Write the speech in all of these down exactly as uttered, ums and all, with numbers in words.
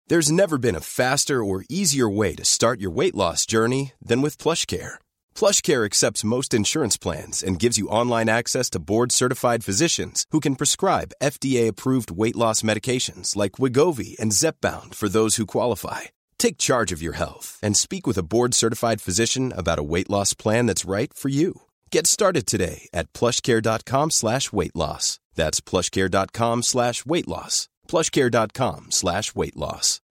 There's never been a faster or easier way to start your weight loss journey than with PlushCare. PlushCare accepts most insurance plans and gives you online access to board-certified physicians who can prescribe F D A-approved weight loss medications like Wegovy and Zepbound for those who qualify. Take charge of your health and speak with a board-certified physician about a weight loss plan that's right for you. Get started today at plushcare.com slash weight loss. That's plushcare.com slash weight loss. plushcare.com slash weight loss.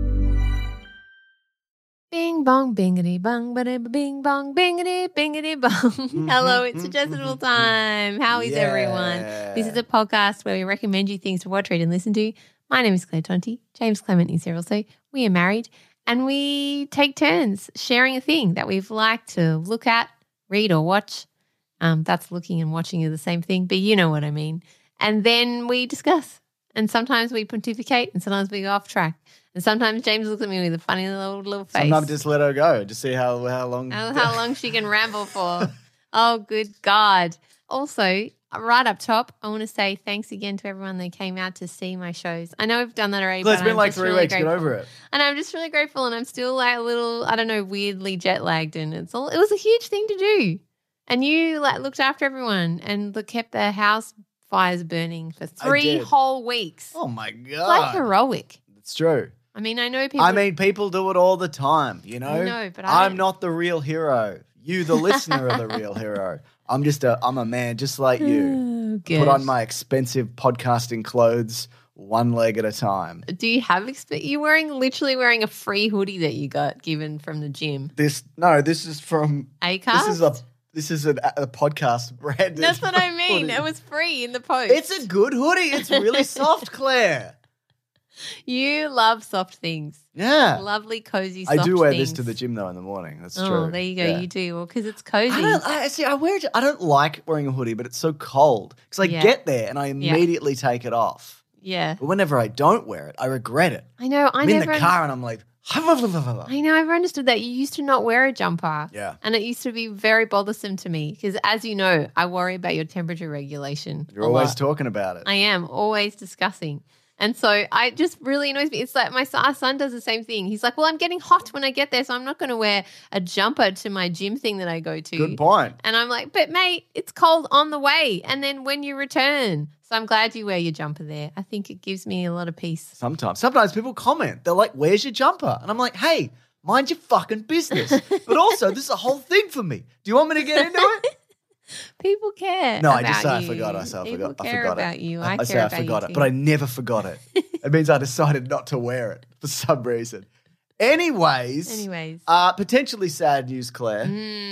Bing bong bingity bong ba bing bong bingity bingity bong. Hello, it's suggestible time. How is Yeah. everyone? This is a podcast where we recommend you things to watch, read, and listen to. My name is Claire Tonti. James Clement is here also. We are married and we take turns sharing a thing that we've liked to look at, read, or watch. Um, that's looking and watching are the same thing, but you know what I mean. And then we discuss. And sometimes we pontificate and sometimes we go off track. And sometimes James looks at me with a funny little little face. Sometimes just let her go. Just see how how long. How, how long she can ramble for. Oh, good God. Also, right up top, I want to say thanks again to everyone that came out to see my shows. I know we've done that already. Well, it's but been I'm like just three really weeks. grateful. Get over it. And I'm just really grateful and I'm still like a little, I don't know, weirdly jet lagged. And it's all, it was a huge thing to do. And you like looked after everyone and look, kept their house fires burning for three did. whole weeks. Oh my It's god, like heroic. it's true. I mean, I know people. I mean, people do it all the time. You know, I know, but I I'm don't- not the real hero. You, the listener, are the real hero. I'm just a, I'm a man just like you. Oh, Put gosh. on my expensive podcasting clothes, one leg at a time. Do you have exp- You're wearing literally wearing a free hoodie that you got given from the gym. This no, this is from. Acast? This is a this is a, a podcast branded. That's what I mean. hoodie. It was free in the post. It's a good hoodie. It's really soft, Claire. You love soft things. Yeah. Lovely, cozy, I soft do wear things. this to the gym though in the morning. That's Oh, true. there you go. Yeah. You do. Well, because it's cozy. I don't. I see. I wear it. I don't like wearing a hoodie, but it's so cold because I Yeah. get there and I immediately take it off. Yeah. But whenever I don't wear it, I regret it. I know. I I'm in never the car and I'm like, I know. I've understood that. You used to not wear a jumper. Yeah. And it used to be very bothersome to me because, as you know, I worry about your temperature regulation. you're a always lot. talking about it. I am always discussing. And so I just really annoys me. It's like my son, our son does the same thing. He's like, well, I'm getting hot when I get there, so I'm not going to wear a jumper to my gym thing that I go to. Good point. And I'm like, but mate, it's cold on the way and then when you return. So I'm glad you wear your jumper there. I think it gives me a lot of peace. Sometimes, sometimes people comment. They're like, "Where's your jumper?" And I'm like, "Hey, mind your fucking business." But also, this is a whole thing for me. Do you want me to get into it? People care. No, I about just say I you. forgot. I say I People forgot. I care forgot about it. you. I, I, I care say I about forgot you it, too. but I never forgot it. It means I decided not to wear it for some reason. Anyways, Anyways. uh, potentially sad news, Claire.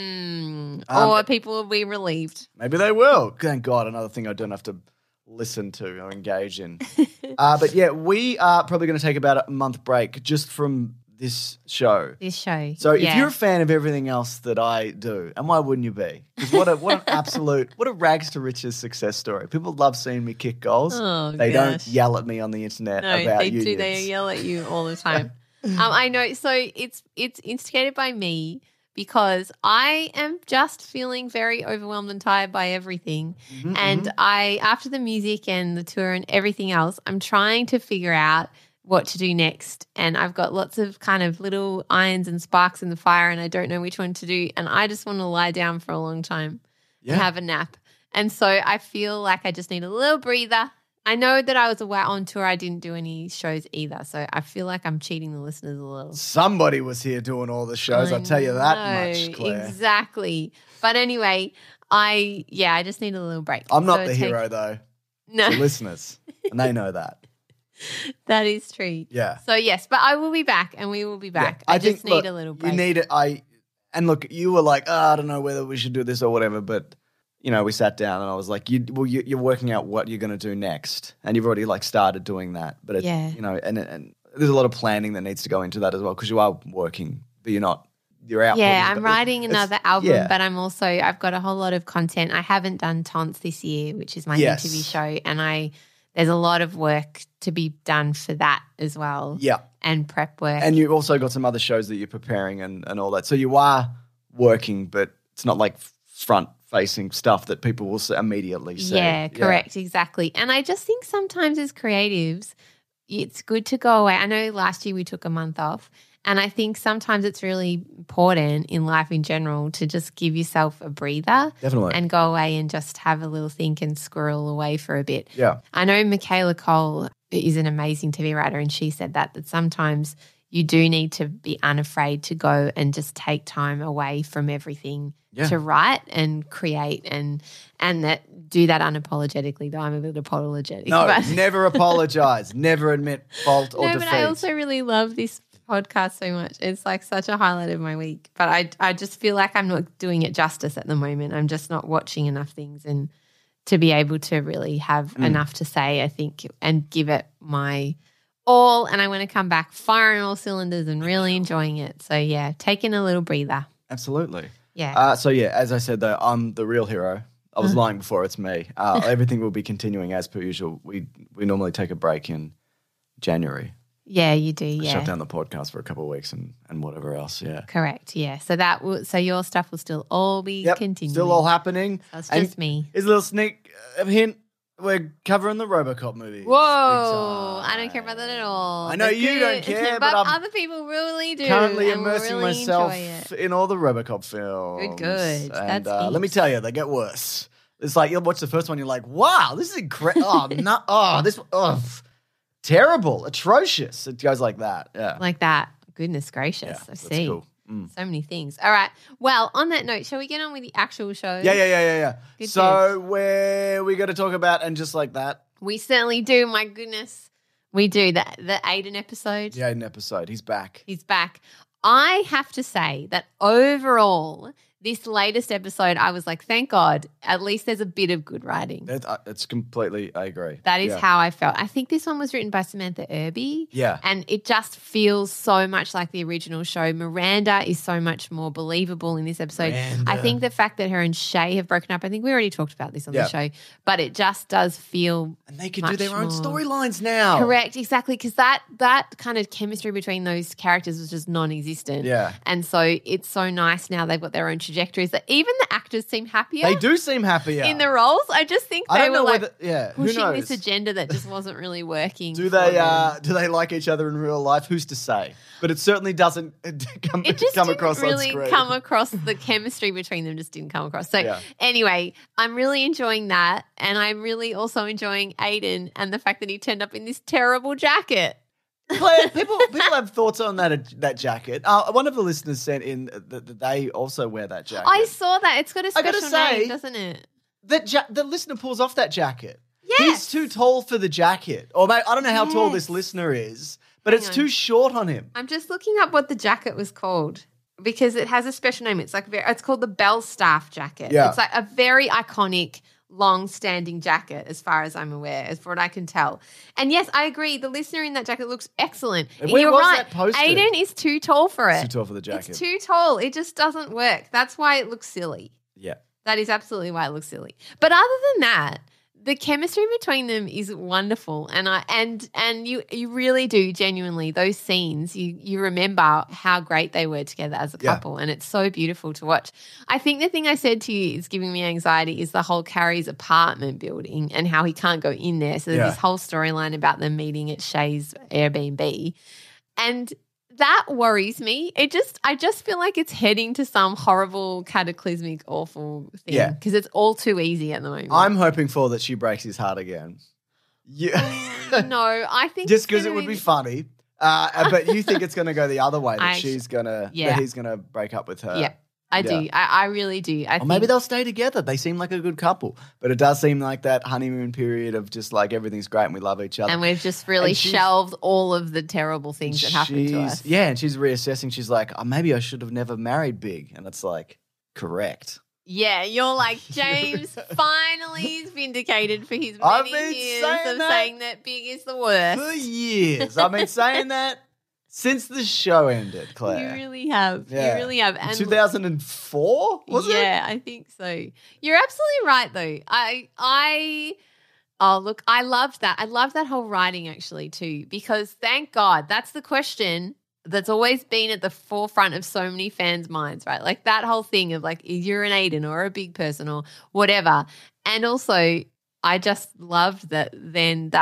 Mm, Um, or people will be relieved. Maybe they will. Thank God, another thing I don't have to listen to or engage in. uh, but yeah, we are probably going to take about a month break just from this show. This show. So yeah. if you're a fan of everything else that I do, and why wouldn't you be? Because what a what an absolute what a rags to riches success story. People love seeing me kick goals. Oh, they gosh. don't yell at me on the internet No, about they unions. do. They yell at you all the time. um, I know. So it's it's instigated by me because I am just feeling very overwhelmed and tired by everything. Mhm, And mhm. I, after the music and the tour and everything else, I'm trying to figure out what to do next. And I've got lots of kind of little irons and sparks in the fire and I don't know which one to do. And I just want to lie down for a long time Yeah. and have a nap. And so I feel like I just need a little breather. I know that I was away on tour. I didn't do any shows either. So I feel like I'm cheating the listeners a little. Somebody was here doing all the shows. I I'll tell you that know, much, Claire. Exactly. But anyway, I, yeah, I just need a little break. I'm not So the take- hero though. No, The listeners, and they know that. that is true. Yeah. So yes, but I will be back and we will be back. Yeah, I, just think, need look, a little break. You need it. I and look, you were like, oh, I don't know whether we should do this or whatever, but you know, we sat down and I was like, you, well, you, you're working out what you're going to do next, and you've already like started doing that. But it, Yeah. you know, and and there's a lot of planning that needs to go into that as well because you are working, but you're not. You're out. Yeah, putting- I'm but writing it's- another album, yeah. but I'm also I've got a whole lot of content. I haven't done Taunts this year, which is my Yes. interview show, and I there's a lot of work to be done for that as well. Yeah. And prep work. And you've also got some other shows that you're preparing and, and all that. So you are working, but it's not like front facing stuff that people will see immediately see. Yeah, correct, exactly. And I just think sometimes as creatives, it's good to go away. I know last year we took a month off, and I think sometimes it's really important in life in general to just give yourself a breather. Definitely. And go away and just have a little think and squirrel away for a bit. Yeah. I know Michaela Cole is an amazing T V writer, and she said that, that sometimes you do need to be unafraid to go and just take time away from everything Yeah. to write and create and and that do that unapologetically, though I'm a bit apologetic. No, but, never apologize. Never admit fault or no, defeat. but I also really love this podcast so much. It's like such a highlight of my week. But I I just feel like I'm not doing it justice at the moment. I'm just not watching enough things and to be able to really have Mm. enough to say, I think, and give it my all. And I want to come back firing all cylinders and really enjoying it. So, yeah, taking a little breather. Absolutely. Yeah. Uh, so, yeah, as I said, though, I'm the real hero. I was lying before. It's me. Uh, everything will be continuing as per usual. We we normally take a break in January. yeah, you do. Yeah. Shut down the podcast for a couple of weeks and, and whatever else. Yeah. Correct. Yeah. So that will, so your stuff will still all be Yep. continuing. Still all happening. So it's And just me. Here's a little sneak uh, hint. We're covering the RoboCop movie. Whoa, I don't care about that at all. I know But you don't good. care, but, but I'm other people really do. Currently and will immersing really myself enjoy it. in all the RoboCop films. Good, good. And That's uh, let me heaps. tell you, they get worse. It's like you'll watch the first one, you're like, wow, this is incredible. oh, no, oh, this, oh, terrible, atrocious. It goes like that. Yeah. Like that. Goodness gracious. yeah, I that's see. cool. Mm. So many things. All right. Well, on that note, shall we get on with the actual show? Yeah, yeah, yeah, yeah, yeah. Good, so where we got to talk about, and just like that, We certainly do. My goodness. We do. The, the Aiden episode. the Aiden episode, he's back. He's back. I have to say that overall, this latest episode, I was like, thank God, at least there's a bit of good writing. That, uh, it's completely, I agree. That is yeah. how I felt. I think this one was written by Samantha Irby. Yeah. And it just feels so much like the original show. Miranda is so much more believable in this episode. Miranda. I think the fact that her and Shay have broken up, I think we already talked about this on Yeah. the show, but it just does feel And they can do much their own more- storylines now. correct, exactly, because that that kind of chemistry between those characters was just non-existent. Yeah. And so it's so nice now they've got their own trajectories that even the actors seem happier They do seem happier. in the roles. I just think I they don't were know like whether, yeah, who pushing knows? this agenda that just wasn't really working. Do for they them. uh, do they like each other in real life? Who's to say? But it certainly doesn't come, It just come didn't across on really screen. come across. The chemistry between them just didn't come across. So Yeah. anyway, I'm really enjoying that, and I'm really also enjoying Aiden and the fact that he turned up in this terrible jacket. Claire, people people have thoughts on that that jacket. Uh, one of the listeners sent in that, that they also wear that jacket. I saw that. It's got a I gotta special say- name, doesn't it? That ja- the listener pulls off that jacket. Yes. He's too tall for the jacket. Or maybe, I don't know how tall this Yes. listener is, but Hang it's on. too short on him. I'm just looking up what the jacket was called because it has a special name. It's like very, it's called the Bellstaff jacket. Yeah. It's like a very iconic, long-standing jacket, as far as I'm aware, as far as I can tell. And yes, I agree. The listener in that jacket looks excellent. And where You're was right. that posted? Aiden is too tall for it. Too tall for the jacket. It's too tall. It just doesn't work. That's why it looks silly. Yeah. That is absolutely why it looks silly. But other than that, the chemistry between them is wonderful, and I and and you you really do genuinely those scenes you you remember how great they were together as a Yeah. couple, and it's so beautiful to watch. I think the thing I said to you is giving me anxiety is the whole Carrie's apartment building and how he can't go in there. So there's Yeah. this whole storyline about them meeting at Shay's Airbnb, and that worries me. It just, I just feel like it's heading to some horrible, cataclysmic, awful thing. Yeah. Because it's all too easy at the moment. I'm hoping for that she breaks his heart again. Yeah. no, I think Just it's because it gonna would be funny. Uh, but you think it's going to go the other way, that I- she's going to, yeah. that he's going to break up with her. Yeah, I do. Yeah. I, I really do. I Or think, maybe they'll stay together. They seem like a good couple. But it does seem like that honeymoon period of just like everything's great and we love each other. and we've just really And she's- shelved all of the terrible things that happened to She's- us. Yeah, and she's reassessing. She's like, oh, maybe I should have never married Big. And it's like, correct. Yeah, you're like, James finally is vindicated for his I've many been years saying of that saying that Big is the worst. For years. I've been saying that since the show ended, Claire. You really have. Yeah. You really have. And two thousand four, was it? yeah, I think so. You're absolutely right, though. I, I, oh look, I loved that. I love that whole writing actually too, because thank God that's the question that's always been at the forefront of so many fans' minds, right? Like that whole thing of like, you're an Aiden or a Big person or whatever. And also, I just loved that. Then that's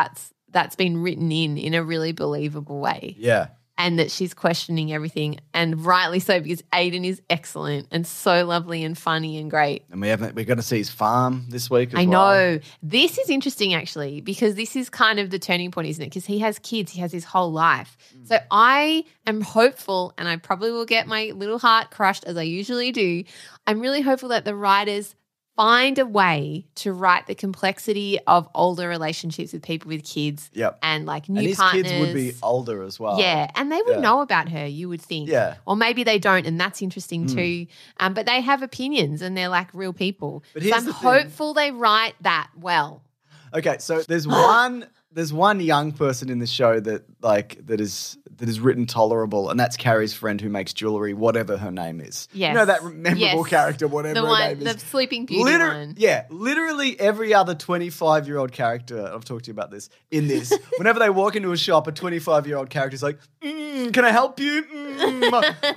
that's been written in in a really believable way. Yeah. And that she's questioning everything, and rightly so, because Aiden is excellent and so lovely and funny and great. And we haven't, we're going to see his farm this week as I well. know. This is interesting actually, because this is kind of the turning point, isn't it? Because he has kids, he has his whole life. Mm. So I am hopeful, and I probably will get my little heart crushed as I usually do. I'm really hopeful that the writers find a way to write the complexity of older relationships with people with kids Yep. and like new and his partners. kids would be older as well. Yeah, and they would Yeah. know about her, you would think. Yeah. Or maybe they don't, and that's interesting Mm. too. Um, but they have opinions and they're like real people. But So here's I'm the thing. hopeful they write that well. Okay, so there's one there's one young person in the show that like that is that is written tolerable, and that's Carrie's friend who makes jewelry, whatever her name is. Yes. You know that memorable Yes. character, whatever The her one, name the is. Sleeping Beauty Liter- one. Yeah, literally every other twenty-five-year-old character, I've talked to you about this, in this, whenever they walk into a shop, a twenty-five-year-old character is like, mm, can I help you? Mm,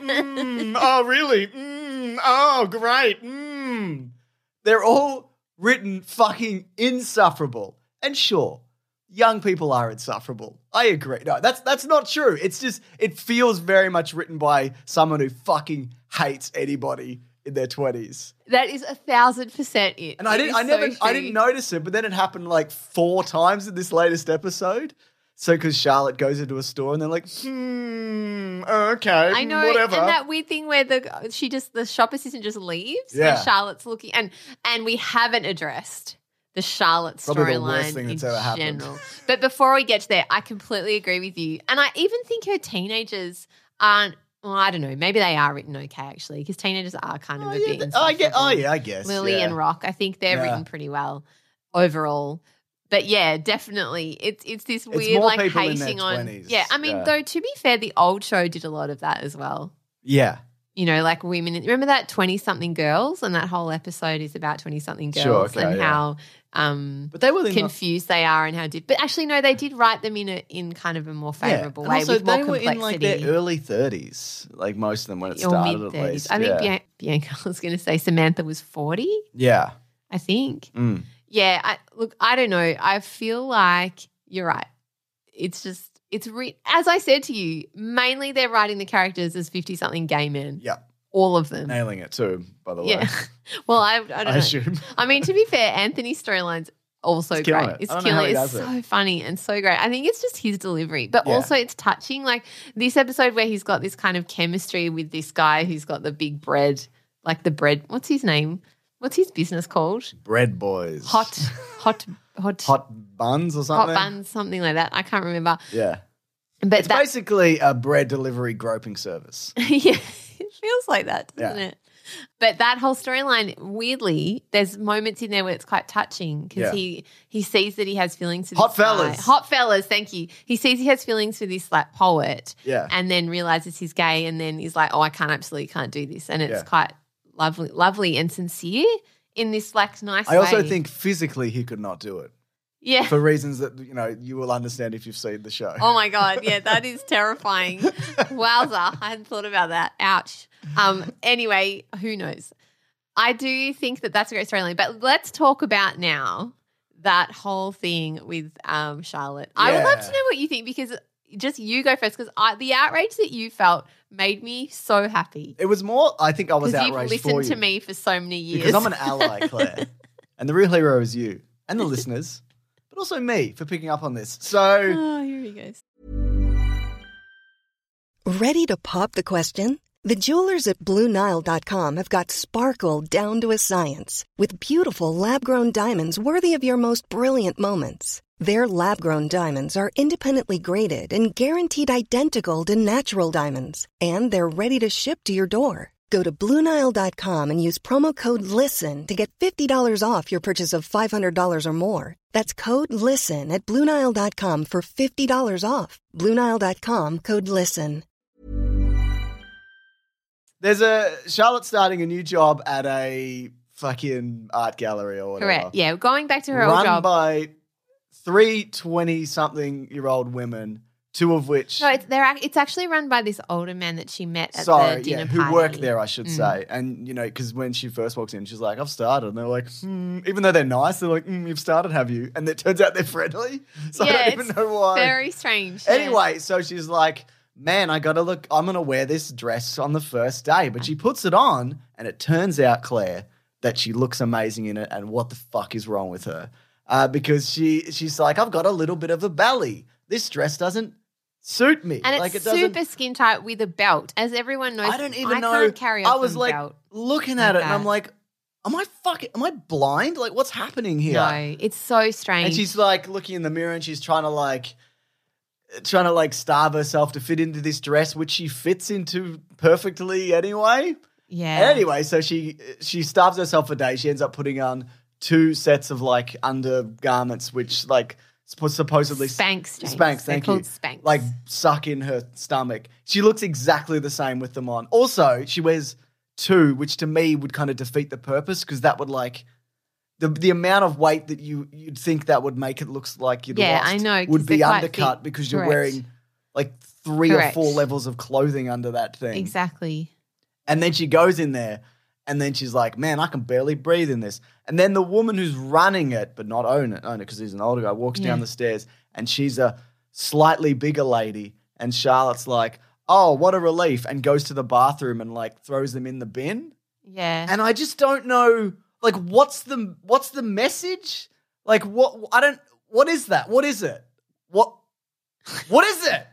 mm, oh, really? Mm, oh, great. Mm. They're all written fucking insufferable. And sure, young people are insufferable. I agree. No, that's that's not true. It's just, it feels very much written by someone who fucking hates anybody in their twenties. That is a thousand percent it. And I It didn't is I never so I true. didn't notice it, but then it happened like four times in this latest episode. So because Charlotte goes into a store and they're like, hmm, okay, I know, whatever. and that weird thing where the she just the shop assistant just leaves Yeah. when Charlotte's looking, and and we haven't addressed the Charlotte Probably the worst storyline thing in that's ever happened. general. But before we get to there, I completely agree with you, and I even think her teenagers aren't. Well, I don't know. Maybe they are written okay actually, because teenagers are kind of oh, a yeah, bit. th- I get, oh insufferable. yeah, I guess. Lily yeah. and Rock, I think they're Yeah. written pretty well overall. But yeah, definitely, it's it's this weird more like people in their hating on. twenties. Yeah, I mean, Yeah. though to be fair, the old show did a lot of that as well. Yeah. You know, like women. Remember that twenty-something girls, and that whole episode is about twenty-something girls Sure, okay, and yeah. how um, But they were in confused they are and how did. But actually, no, they did write them in a in kind of a more yeah. favourable And way also with more they were complexity. in like their early thirties, like most of them when it or started mid at thirties. least. I think yeah. Bian- Bianca I was going to say Samantha was forty. yeah. I think. Mm. Yeah, I, look, I don't know. I feel like you're right. It's just, it's re- as I said to you, mainly they're writing the characters as fifty-something gay men. Yeah. All of them. Nailing it too, by the way. Yeah. Well, I, I don't I know. assume. I mean, to be fair, Anthony's storyline's also He's killing great. it. It's I don't know how killing. he It's does it. so funny and so great. I think it's just his delivery, but Yeah. also it's touching. Like this episode where he's got this kind of chemistry with this guy who's got the big bread, like the bread. What's his name? What's his business called? Bread boys. Hot, hot, hot, Hot buns or hot something? buns, something like that. I can't remember. Yeah. But It's that, basically a bread delivery groping service. yeah, it feels like that, doesn't Yeah. it? But that whole storyline, weirdly, there's moments in there where it's quite touching because Yeah. he he sees that he has feelings for Hot this guy. fellas. Hot fellas, thank you. He sees he has feelings for this like poet, Yeah. and then realizes he's gay, and then he's like, oh, I can't absolutely can't do this, and it's Yeah. quite lovely, lovely and sincere in this like nice. I also way. think physically he could not do it yeah. for reasons that, you know, you will understand if you've seen the show. Oh my God. Yeah, that is terrifying. Wowza. I hadn't thought about that. Ouch. Um. Anyway, who knows? I do think that that's a great storyline. But let's talk about now that whole thing with um Charlotte. I would love Yeah. to know what you think because just you go first because I the outrage that you felt made me so happy. It was more, I think I was Because you've outraged listened for you. to me for so many years. Because I'm an ally, Claire. And the real hero is you and the listeners, but also me for picking up on this. So, Oh, here he goes. Ready to pop the question? The jewelers at Blue Nile dot com have got sparkle down to a science with beautiful lab-grown diamonds worthy of your most brilliant moments. Their lab-grown diamonds are independently graded and guaranteed identical to natural diamonds, and they're ready to ship to your door. Go to Blue Nile dot com and use promo code LISTEN to get fifty dollars off your purchase of five hundred dollars or more. That's code LISTEN at Blue Nile dot com for fifty dollars off. Blue Nile dot com, code LISTEN. there's a Charlotte starting a new job at a fucking art gallery or whatever. Correct. Yeah, going back to her old Run job. by three twenty-something-year-old women two of which No, it's they're ac- it's actually run by this older man that she met at sorry, the dinner yeah, who party. work there, I should Mm. say. And you know, because when she first walks in, she's like, "I've started," and they're like, hmm. even though they're nice, they're like, mm, "You've started, have you?" And it turns out they're friendly, so Yeah, I don't even it's know why. Very strange. yeah. Anyway, so she's like, man, I gotta look, I'm gonna wear this dress on the first day. But she puts it on, and it turns out, Claire, that she looks amazing in it. And what the fuck is wrong with her? Uh, because she she's like, I've got a little bit of a belly. This dress doesn't suit me. And like it's it doesn't. super skin tight with a belt. As everyone knows, I don't even I know. can't carry off I was a like belt. looking at like it, and I'm that. like, am I fucking? Am I blind? Like, what's happening here? No, it's so strange. And she's like looking in the mirror, and she's trying to like. Trying to like starve herself to fit into this dress, which she fits into perfectly anyway. yeah. Anyway, so she she starves herself for days. She ends up putting on two sets of like undergarments, which like suppo- supposedly Spanx, James. Spanx, They're thank called you. Spanx. Like suck in her stomach. She looks exactly the same with them on. Also, she wears two, which to me would kind of defeat the purpose because that would like. The, the amount of weight that you, you'd think that would make it looks like you'd Yeah, lost I know, 'cause would be they're quite undercut thick. because you're Correct. wearing like three Correct. or four levels of clothing under that thing. Exactly. And then she goes in there and then she's like, man, I can barely breathe in this. And then the woman who's running it, but not own it, own it because he's an older guy, walks Yeah. down the stairs and she's a slightly bigger lady. And Charlotte's like, oh, what a relief. And goes to the bathroom and like throws them in the bin. Yeah. And I just don't know, like, what's the what's the message? Like, what I don't. What is that? What is it? What what is it?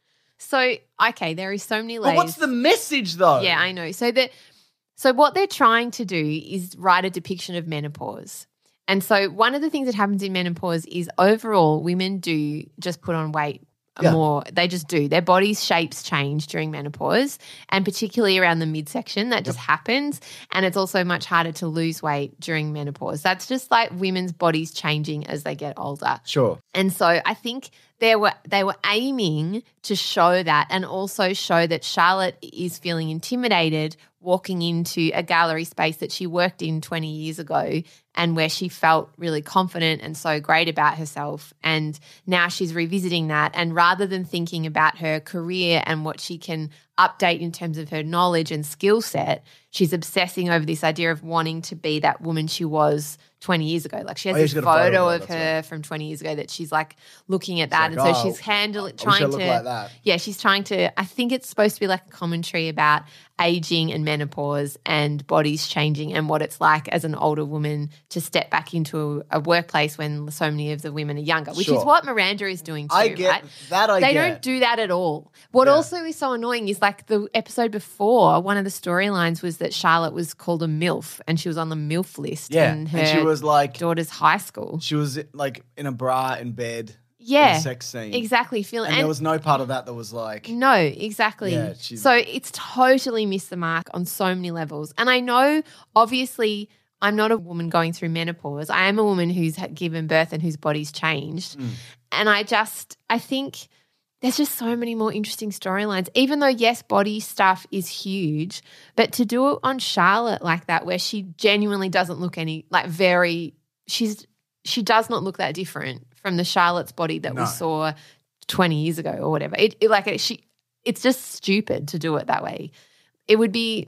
so, okay, there is so many layers. But what's the message though? Yeah, I know. So that so what they're trying to do is write a depiction of menopause. And so one of the things that happens in menopause is overall women do just put on weight Yeah. more. They just do. Their body's shapes change during menopause, and particularly around the midsection, that just happens. And it's also much harder to lose weight during menopause. That's just like women's bodies changing as they get older. Sure. And so I think they were they were aiming to show that and also show that Charlotte is feeling intimidated walking into a gallery space that she worked in twenty years ago and where she felt really confident and so great about herself. And now she's revisiting that. And rather than thinking about her career and what she can update in terms of her knowledge and skill set, she's obsessing over this idea of wanting to be that woman she was twenty years ago. Like she has Oh, yeah, this she's photo, got a photo of of her that, that's from twenty years ago that she's like looking at that. like, and so oh, she's handling, I wish I trying looked to, like that. yeah, she's trying to, I think it's supposed to be like a commentary about aging and menopause and bodies changing and what it's like as an older woman to step back into a, a workplace when so many of the women are younger, which Sure. is what Miranda is doing too, I get right? that. I they get. don't do that at all. What Yeah. also is so annoying is like the episode before, one of the storylines was that Charlotte was called a MILF and she was on the MILF list Yeah, in her and she was like, daughter's high school. she was like in a bra in bed. Yeah, in a sex scene. exactly. Feeling And, there was no part of that that was like, No, exactly. Yeah, she's- so it's totally missed the mark on so many levels. And I know, obviously, I'm not a woman going through menopause. I am a woman who's had given birth and whose body's changed. Mm. And I just, I think there's just so many more interesting storylines. Even though, yes, body stuff is huge, but to do it on Charlotte like that, where she genuinely doesn't look any, like very, she's, she does not look that different from the Charlotte's body that No. we saw twenty years ago or whatever. It, it like it, she, it's just stupid to do it that way. It would be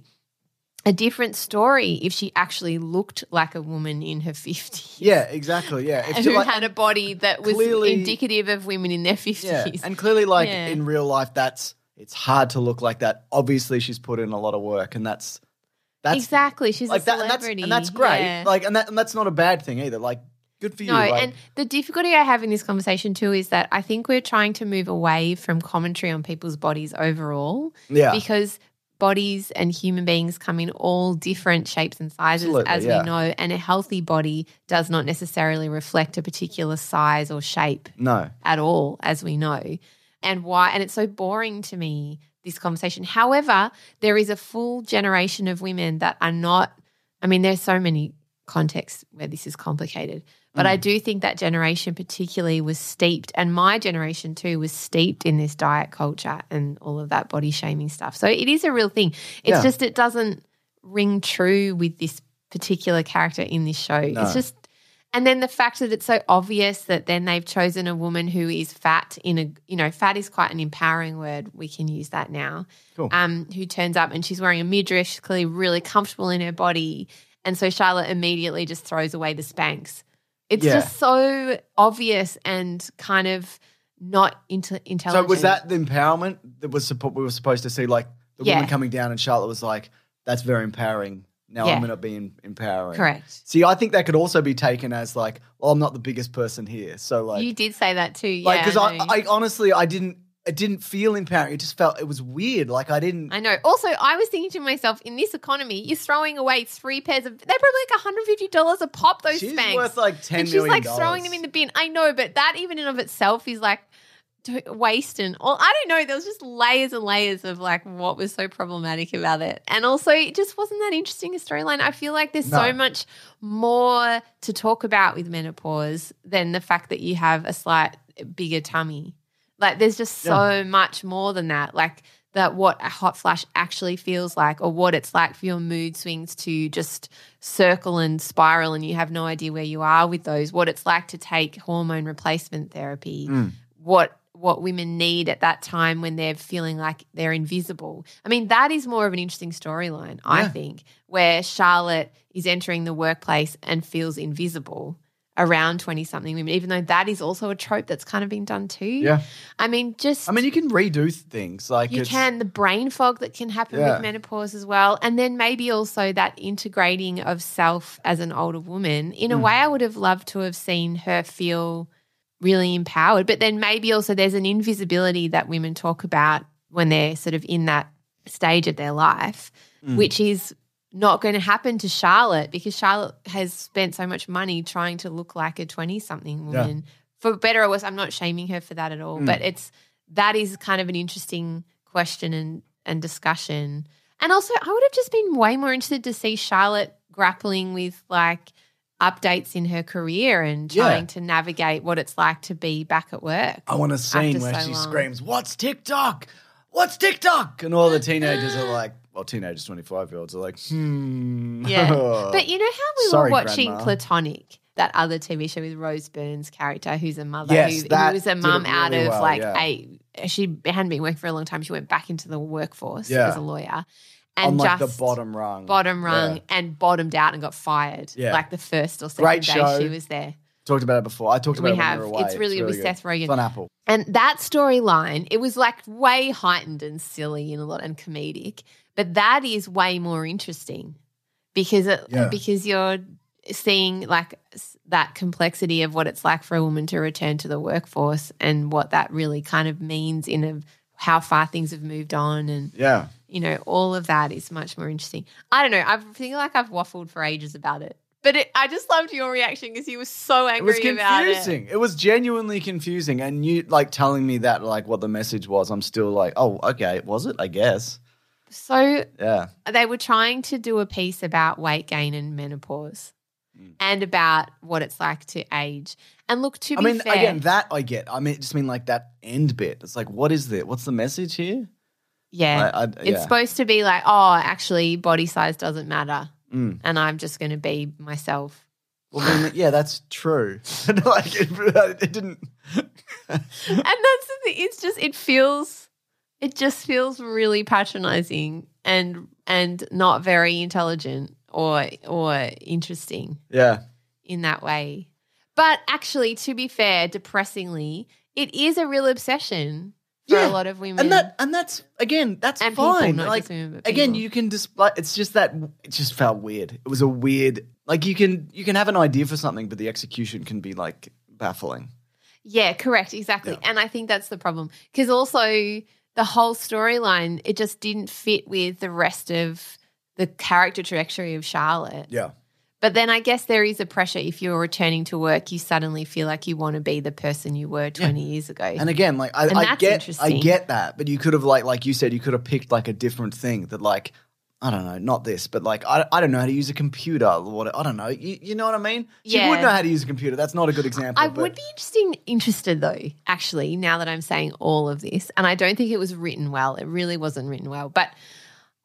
a different story if she actually looked like a woman in her fifties. yeah, exactly, yeah. If And she, who like, had a body that was clearly- indicative of women in their fifties. yeah, and clearly, like Yeah. in real life, that's it's hard to look like that. Obviously, she's put in a lot of work, and that's that's exactly. She's like a that, and that's, celebrity. and that's great. Yeah. Like, and that and that's not a bad thing either. Like, good for you. No, like, and the difficulty I have in this conversation too is that I think we're trying to move away from commentary on people's bodies overall. yeah, Because bodies and human beings come in all different shapes and sizes, Absolutely, as yeah. we know, and a healthy body does not necessarily reflect a particular size or shape no, at all, as we know. And why? And it's so boring to me, this conversation. However, there is a full generation of women that are not, I mean, there's so many contexts where this is complicated, but Mm. I do think that generation particularly was steeped, and my generation too was steeped in this diet culture and all of that body shaming stuff. So it is a real thing. It's Yeah. just it doesn't ring true with this particular character in this show. No. It's just, And then the fact that it's so obvious that then they've chosen a woman who is fat in a, you know, fat is quite an empowering word. We can use that now. Cool. Um, who turns up and she's wearing a midriff, she's clearly really comfortable in her body. And so Charlotte immediately just throws away the Spanx. It's Yeah. just so obvious and kind of not inter- So intelligent. was that the empowerment that was suppo- we were supposed to see? Like the Yeah. woman coming down and Charlotte was like, that's very empowering. Now Yeah. I'm going to be in- empowering. Correct. See, I think that could also be taken as like, well, I'm not the biggest person here. So like, You did say that too. like, yeah, because I, know. I honestly, I didn't, it didn't feel empowering. It just felt, it was weird. Like I didn't. I know. Also, I was thinking to myself, in this economy, you're throwing away three pairs of. They're probably like one hundred fifty dollars a pop. Those She's Spanx. worth like ten and she's million like dollars. throwing them in the bin. I know, but that even in of itself is like t- waste and all. I don't know. There was just layers and layers of like what was so problematic about it, and also it just wasn't that interesting a storyline. I feel like there's No. so much more to talk about with menopause than the fact that you have a slight bigger tummy. Like there's just so Yeah. much more than that. Like that what a hot flash actually feels like or what it's like for your mood swings to just circle and spiral and you have no idea where you are with those, what it's like to take hormone replacement therapy, Mm. what what women need at that time when they're feeling like they're invisible. I mean, that is more of an interesting storyline, I Yeah. think, where Charlotte is entering the workplace and feels invisible around twenty-something women, even though that is also a trope that's kind of been done too. Yeah. I mean, just I mean, you can redo things. Like you it's, can, the brain fog that can happen Yeah. with menopause as well. And then maybe also that integrating of self as an older woman. In a Mm. way, I would have loved to have seen her feel really empowered. But then maybe also there's an invisibility that women talk about when they're sort of in that stage of their life, Mm. which is not going to happen to Charlotte because Charlotte has spent so much money trying to look like a twenty-something Yeah. woman. For better or worse, I'm not shaming her for that at all, Mm. but it's that is kind of an interesting question and, and discussion. And also, I would have just been way more interested to see Charlotte grappling with like updates in her career and Yeah. trying to navigate what it's like to be back at work. I want a scene after where so she long. screams, "What's TikTok? What's TikTok?" And all the teenagers are like, well, teenagers, twenty-five-year-olds are like, hmm. Yeah. But you know how we Sorry, were watching Grandma. Platonic, that other T V show with Rose Byrne's character, who's a mother, Yes, who, who that was a did mum it out really of well, like yeah. a, she hadn't been working for a long time. She went back into the workforce Yeah. as a lawyer. And on like just the bottom rung. bottom rung Yeah. and bottomed out and got fired. Yeah. Like the first or second Great day show. she was there. Talked about it before. I talked about We it when have. we were away. It's really good with good. Seth Rogen. It's on Apple. And that storyline, it was like way heightened and silly and a lot and comedic, but that is way more interesting because it, Yeah. because you're seeing like s- that complexity of what it's like for a woman to return to the workforce and what that really kind of means in a, how far things have moved on and Yeah. you know all of that is much more interesting. I don't know. I feel like I've waffled for ages about it. But it, I just loved your reaction because you were so It angry was about it. confusing. It. was genuinely confusing. And you like telling me that like what the message was, I'm still like, oh, okay, was it? I guess. So Yeah. they were trying to do a piece about weight gain and menopause and about what it's like to age. And look, to I be mean, fair, again, that I get. I mean, just mean like that end bit. It's like, what is it? What's the message here? yeah, I- I- it's yeah. supposed to be like, oh, actually body size doesn't matter Mm. and I'm just going to be myself. Well, then, yeah, that's true. like, it, it didn't. And that's the thing. It's just, it feels, it just feels really patronizing and and not very intelligent or or interesting Yeah. in that way. But actually, to be fair, depressingly, it is a real obsession for Yeah. a lot of women. And that and that's again, that's And people, fine. not like just women, but again, people. you can just like it's just that it just felt weird. It was a weird like you can you can have an idea for something, but the execution can be like baffling. Yeah, correct, exactly. Yeah. And I think that's the problem because also the whole storyline, it just didn't fit with the rest of the character trajectory of Charlotte. Yeah. But then I guess there is a pressure if you're returning to work, you suddenly feel like you want to be the person you were twenty years ago. And again, like I, And I that's get I interesting. get that, but you could have like like you said, you could have picked like a different thing that like I don't know, not this, but like I, I don't know how to use a computer or what I don't know. You, you know what I mean? She Yeah. would know how to use a computer. That's not a good example. I but would be interesting, interested though, actually, now that I'm saying all of this, and I don't think it was written well. It really wasn't written well. But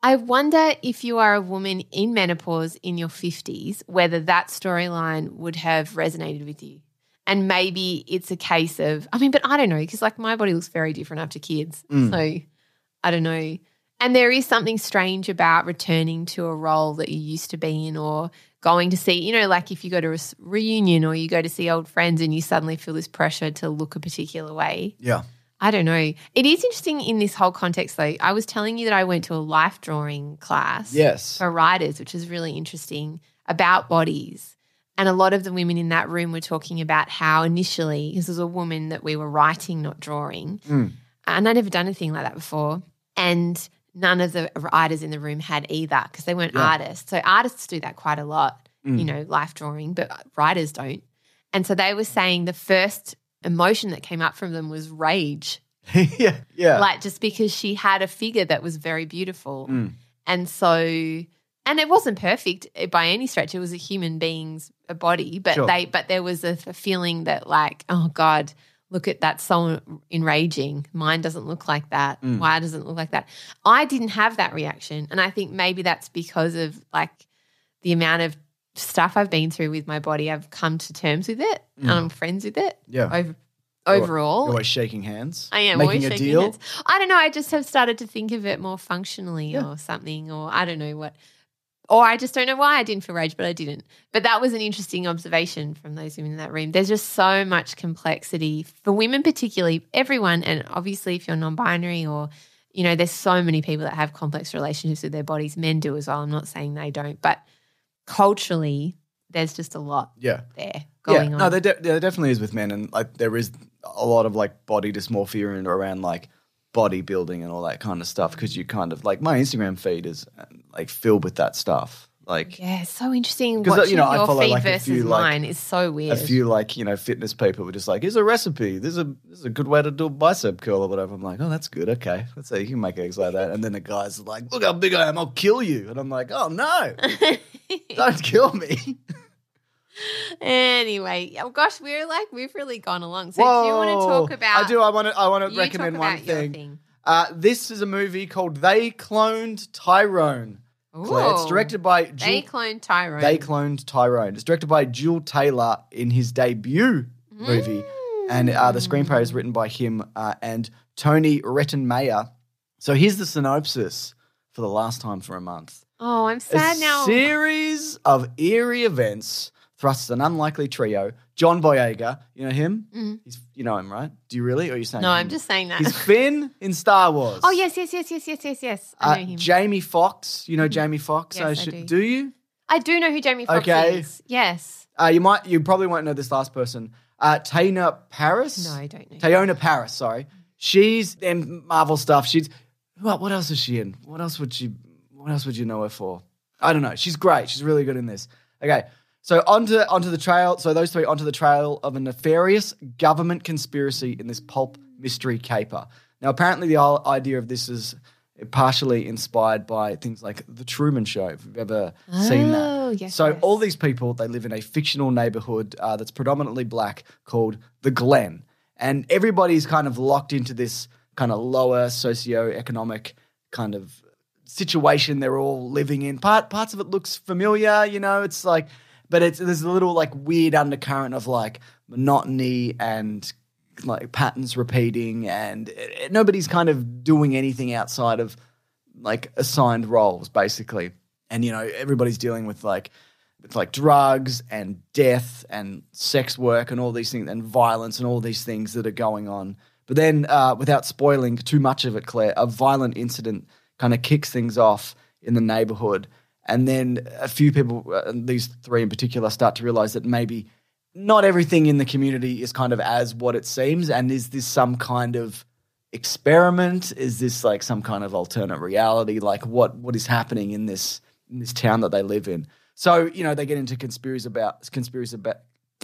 I wonder if you are a woman in menopause in your fifties, whether that storyline would have resonated with you. And maybe it's a case of, I mean, but I don't know, because like my body looks very different after kids. Mm. So I don't know. And there is something strange about returning to a role that you used to be in, or going to see, you know, like if you go to a s- reunion or you go to see old friends and you suddenly feel this pressure to look a particular way. Yeah. I don't know. It is interesting in this whole context though. I was telling you that I went to a life drawing class Yes. for writers, which is really interesting, about bodies. And a lot of the women in that room were talking about how initially, this was a woman that we were writing, not drawing, Mm. and I'd never done anything like that before. And none of the writers in the room had either, because they weren't Yeah. artists. So artists do that quite a lot, Mm. you know, life drawing, but writers don't. And so they were saying the first emotion that came up from them was rage, yeah. Yeah. like just because she had a figure that was very beautiful. Mm. And so, and it wasn't perfect by any stretch. It was a human being's a body, but Sure. they, but there was a, a feeling that like, oh God, look at that, so enraging. Mine doesn't look like that. Mm. Why doesn't it look like that? I didn't have that reaction. And I think maybe that's because of like the amount of stuff I've been through with my body. I've come to terms with it and I'm friends with it. Yeah. Over, You're- overall. You're always shaking hands. I am making always a shaking deal. hands. I don't know. I just have started to think of it more functionally Yeah. or something, or I don't know what. Or I just don't know why I didn't feel rage, but I didn't. But that was an interesting observation from those women in that room. There's just so much complexity for women, particularly everyone, and obviously if you're non-binary or, you know, there's so many people that have complex relationships with their bodies. Men do as well. I'm not saying they don't, but culturally, there's just a lot Yeah. there going yeah. on. No, there, de- there definitely is with men, and like there is a lot of like body dysmorphia and around like bodybuilding and all that kind of stuff, because you kind of like my Instagram feed is uh, like filled with that stuff. Like Yeah, it's so interesting. 'Cause, Watching you know, I your follow, feed like, a versus few, like, mine is so weird. a few like, you know, fitness people were just like, here's a recipe. This is a this is a good way to do a bicep curl or whatever. I'm like, oh, that's good. Okay. Let's say you can make eggs like that. And then the guy's like, look how big I am. I'll kill you. And I'm like, oh, no. Don't kill me. Anyway, oh gosh, we're like we've really gone along. So Whoa. do you want to talk about? I do. I want to I want to you recommend talk one about your thing. thing. Uh, this is a movie called They Cloned Tyrone. Claire. It's Ooh. directed by They Jewel, cloned Tyrone. They Cloned Tyrone. It's directed by Jewel Taylor in his debut movie. And uh, the screenplay is written by him uh, and Tony Rettenmeyer. So here's the synopsis for The Last Time for a Month. Oh, I'm sad a now. series of eerie events thrusts an unlikely trio. John Boyega, you know him? Mm. He's, you know him, right? Do you really? Or are you saying No, him? I'm just saying that. He's Finn in Star Wars. Oh yes, yes, yes, yes, yes, yes, yes. I Uh, know him. Jamie Foxx. You know Jamie Foxx? Yes, I should, do. you? I do know who Jamie Foxx Okay. is. Yes. Uh, you might. You probably won't know this last person. Uh, Tayona Paris. No, I don't know. Tayona Paris. Sorry, she's in Marvel stuff. She's what? What else is she in? What else would she? What else would you know her for? I don't know. She's great. She's really good in this. Okay, so onto onto the trail. So those three onto the trail of a nefarious government conspiracy in this pulp mystery caper. Now, apparently, the whole idea of this is partially inspired by things like The Truman Show. If you've ever seen that. Oh, yes, So yes. all these people, they live in a fictional neighborhood uh, that's predominantly black called the Glen. And everybody's kind of locked into this kind of lower socioeconomic kind of situation they're all living in. Part Parts of it looks familiar, you know, it's like, but it's there's a little like weird undercurrent of like monotony and like patterns repeating, and it, it- nobody's kind of doing anything outside of like assigned roles, basically. And, you know, everybody's dealing with like with like drugs and death and sex work and all these things and violence and all these things that are going on. But then, uh, without spoiling too much of it, Claire, a violent incident kind of kicks things off in the neighborhood. And then a few people, uh, these three in particular, start to realize that maybe not everything in the community is kind of as what it seems. And is this some kind of experiment? Is this like some kind of alternate reality? Like what what is happening in this in this town that they live in? So, you know, they get into conspiracies about conspiracies about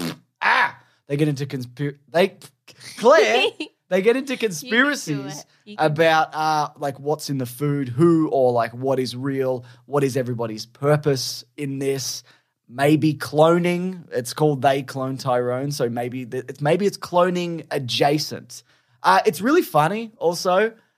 ah they get into conspiracy they Claire they get into conspiracies You can about uh like what's in the food, who or like what is real, what is everybody's purpose in this. Maybe cloning. It's called They Clone Tyrone, so maybe th- it's maybe it's cloning adjacent. Uh, it's really funny also.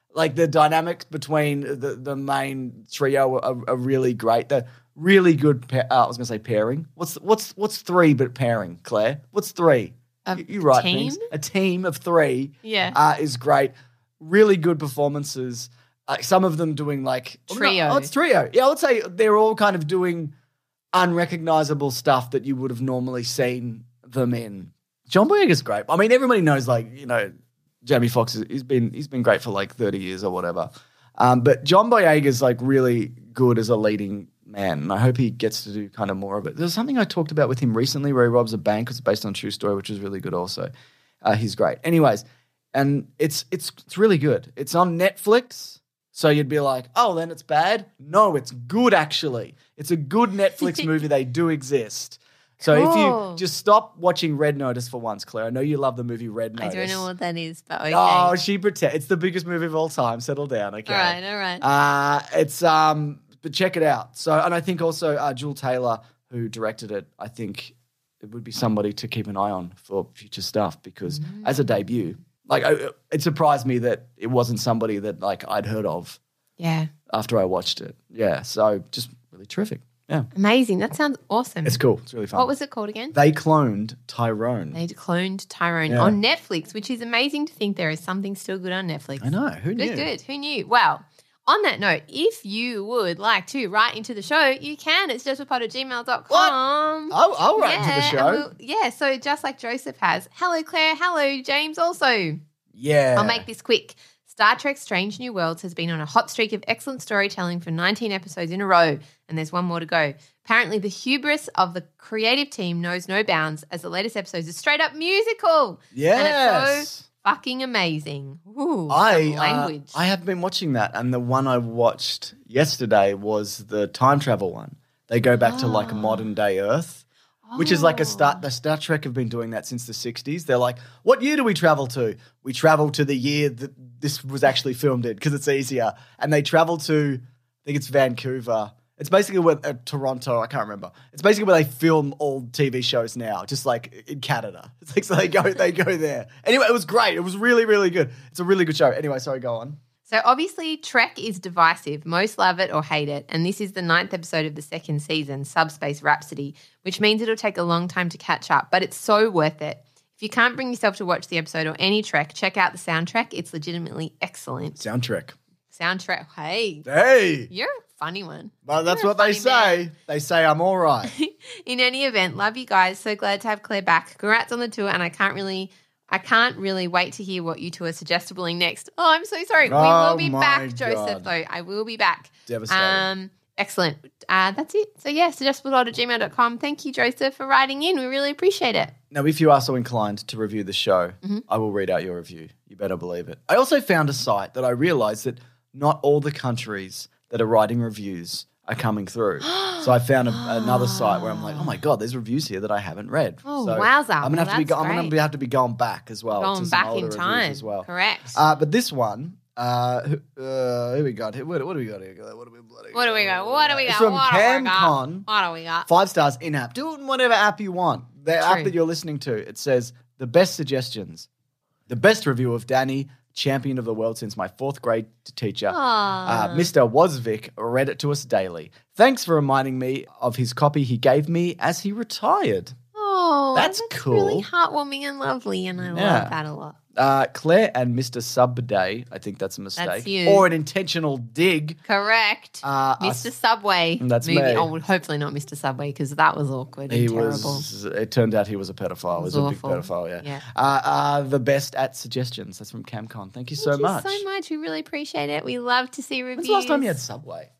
Like the dynamics between the, the main trio are, are really great. They're really good. Pa- uh, I was going to say pairing. What's what's what's three but pairing, Claire? What's three? A you, you write team? things. A team of three. Yeah. uh, is great. Really good performances. Uh, some of them doing like Trio. Oh, no, oh, it's trio. Yeah, I would say they're all kind of doing unrecognizable stuff that you would have normally seen them in. John Boyega's great. I mean, everybody knows, like, you know, Jamie Foxx is, he's been he's been great for like thirty years or whatever. Um, but John Boyega's like really good as a leading man, and I hope he gets to do kind of more of it. There's something I talked about with him recently where he robs a bank. It's based on a true story, which is really good also. Uh, he's great. Anyways, and it's it's it's really good. It's on Netflix, so you'd be like, oh, then it's bad? No, it's good actually. It's a good Netflix movie. They do exist. So if Cool. you just stop watching Red Notice for once, Claire. I know you love the movie Red I Notice. don't know what that is, but okay. Oh, she pretend. It's the biggest movie of all time. Settle down, okay? all right, all right. Uh, it's um, but check it out. So, and I think also uh, Jewel Taylor, who directed it, I think it would be somebody to keep an eye on for future stuff because Mm. as a debut, like I, it surprised me that it wasn't somebody that like I'd heard of yeah. after I watched it. Yeah, so just really terrific. Yeah, Amazing. That sounds awesome. it's cool. It's really fun. What was it called again? They cloned Tyrone. They cloned Tyrone Yeah. on Netflix, which is amazing to think there is something still good on Netflix. I know. Who knew? Good, good. Who knew? Well, on that note, if you would like to write into the show, you can. It's justwithpod at gmail dot com. I'll, I'll write into the and show. we'll- yeah, so just like Joseph has. Hello, Claire. Hello, James also. Yeah. I'll make this quick. Star Trek Strange New Worlds has been on a hot streak of excellent storytelling for nineteen episodes in a row, and there's one more to go. Apparently, the hubris of the creative team knows no bounds as the latest episode is a straight-up musical. Yes. And it's so fucking amazing. Ooh, I some language. Uh, I have been watching that, and the one I watched yesterday was the time travel one. They go back to like modern day Earth, which is like a start. The Star Trek have been doing that since the sixties. They're like, what year do we travel to? We travel to the year that this was actually filmed in because it's easier. And they travel to, I think it's Vancouver. It's basically where uh, Toronto. I can't remember. It's basically where they film all T V shows now, just like in Canada. It's like so they go they go there. Anyway, it was great. It was really really good. It's a really good show. Anyway, sorry, go on. So obviously Trek is divisive. Most love it or hate it. And this is the ninth episode of the second season, Subspace Rhapsody, which means it'll take a long time to catch up, but it's so worth it. If you can't bring yourself to watch the episode or any Trek, check out the soundtrack. It's legitimately excellent. Soundtrack. Soundtrack. Hey, Hey. you're a funny one. Well, that's You're a what they funny say. They say I'm all right. In any event, love you guys. So glad to have Claire back. Congrats on the tour, and I can't really I can't really wait to hear what you two are suggestabling next. Oh, I'm so sorry. we Oh will be my back, Joseph, God. though. I will be back. Devastating. Um, excellent. Uh, that's it. So, yeah, suggestiblelord at gmail dot com. Thank you, Joseph, for writing in. We really appreciate it. Now, if you are so inclined to review the show, Mm-hmm. I will read out your review. You better believe it. I also found a site that I realized that not all the countries that are writing reviews are coming through. So I found a, another site where I'm like, oh my God, there's reviews here that I haven't read. Oh, so wowza. I'm gonna Well, have to be. that's Go- I'm gonna great. be, have to be going back as well. to Going some back older in reviews time. as well. Correct. Uh, but this one, uh, who- uh, who we got? Here? What, what do we got here? What do we bloody? what do we got? What do we got? It's from what do we got? CamCon. What do we got? Five stars in app. Do it in whatever app you want. The True. app that you're listening to. It says the best suggestions, the best review of Danny, champion of the world since my fourth grade teacher. Uh, Mister Wozvik read it to us daily. Thanks for reminding me of his copy he gave me as he retired. Oh, That's really cool. heartwarming and lovely, and I Yeah. love that a lot. Uh, Claire and Mister Subday, I think that's a mistake. That's you. Or an intentional dig. Correct. Uh, Mister us- Subway. That's movie. me. Oh, hopefully not Mister Subway because that was awkward and He terrible. was. It turned out he was a pedophile. He was was a awful. big pedophile. Yeah. Yeah. Uh, uh, the best at suggestions. That's from CamCon. Thank you so Thank you much. so much. We really appreciate it. We love to see reviews. When's the last time you had Subway?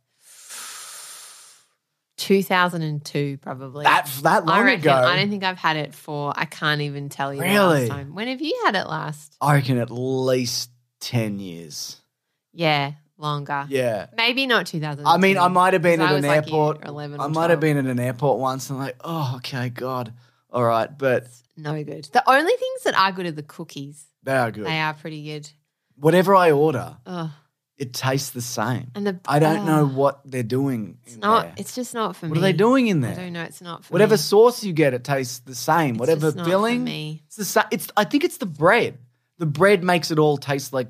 two thousand two, probably. That that long I reckon. ago. I don't think I've had it for. I can't even tell you. The Really? last time. When have you had it last? I reckon at least ten years. Yeah, longer. Yeah. Maybe not two thousand. I mean, I might have been at I an was like year airport. eleven I or might have twelve. been at an airport once and like, oh, okay, God. All right. But No good. The only things that are good are the cookies. they are good. They are pretty good. Whatever I order, Ugh. it tastes the same. And the I don't know ugh. what they're doing It's in not. there. It's just not for me. What are they doing in I there? don't know. It's not for Whatever me. sauce you get, it tastes the same. It's Whatever just not for filling, me. it's the sa- It's. I think it's the bread. The bread makes it all taste like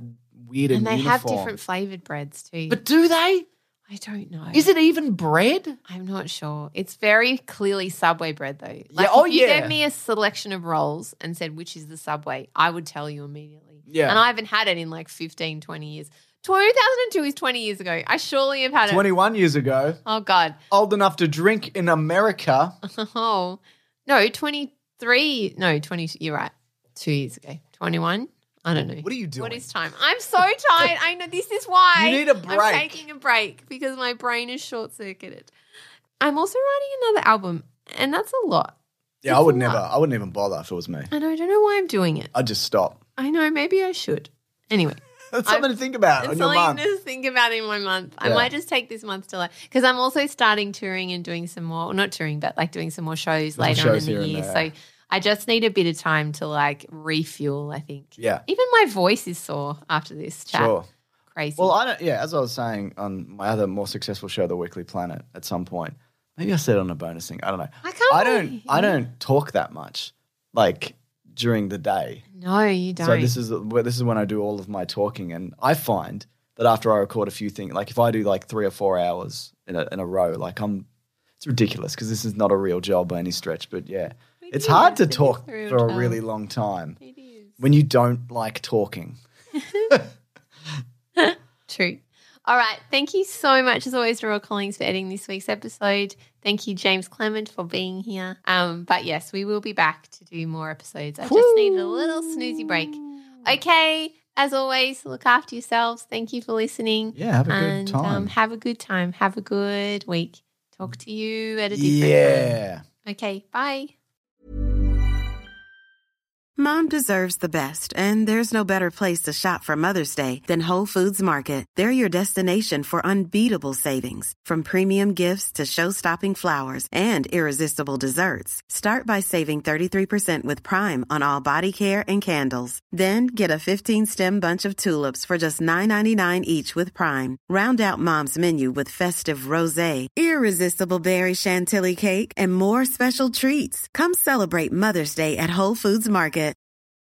weird and, And they uniform. have different flavoured breads too. But do they? I don't know. Is it even bread? I'm not sure. It's very clearly Subway bread, though. Like, Yeah, oh, if you yeah. gave me a selection of rolls and said which is the Subway, I would tell you immediately. Yeah. And I haven't had it in like fifteen, twenty years. two thousand two is twenty years ago. I surely have had it. twenty-one years ago. Oh, God. Old enough to drink in America. Oh, no, twenty-three. No, twenty. You're right. Two years ago. twenty-one. I don't know. What are you doing? What is time? I'm so tired. I know this is why You need a break. I'm taking a break because my brain is short circuited. I'm also writing another album, and that's a lot. Yeah, It's I would a never. lot. I wouldn't even bother if it was me. And I don't know why I'm doing it. I'd just stop. I know, maybe I should. Anyway. That's something I've- to think about It's on your something month. to think about in my month. I Yeah. might just take this month to like, because I'm also starting touring and doing some more, well, not touring, but like doing some more shows Little later shows on in here the and year. there. So I just need a bit of time to like refuel, I think. Yeah. Even my voice is sore after this chat. Sure. Crazy. Well, I don't. Yeah, as I was saying on my other more successful show, The Weekly Planet, at some point, maybe I said it on a bonus thing. I don't know. I can't I don't. believe- I don't talk that much, like during the day. no, you don't. So this is where this is when I do all of my talking, and I find that after I record a few things, like if I do like three or four hours in a in a row, like I'm, it's ridiculous because this is not a real job by any stretch. But yeah, it's is, hard to it is talk a real for a job. really long time It is. when you don't like talking. True. All right. Thank you so much, as always, to Royal Collings for editing this week's episode. Thank you, James Clement, for being here. Um, but yes, we will be back to do more episodes. I just needed a little snoozy break. Okay. As always, look after yourselves. Thank you for listening. Yeah, have a good and, time. Um, have a good time. Have a good week. Talk to you at a different Yeah. time. Okay. Bye. Mom deserves the best, and there's no better place to shop for Mother's Day than Whole Foods Market. They're your destination for unbeatable savings, from premium gifts to show-stopping flowers and irresistible desserts. Start by saving thirty-three percent with Prime on all body care and candles. Then get a fifteen-stem bunch of tulips for just nine ninety-nine each with Prime. Round out Mom's menu with festive rosé, irresistible berry chantilly cake, and more special treats. Come celebrate Mother's Day at Whole Foods Market.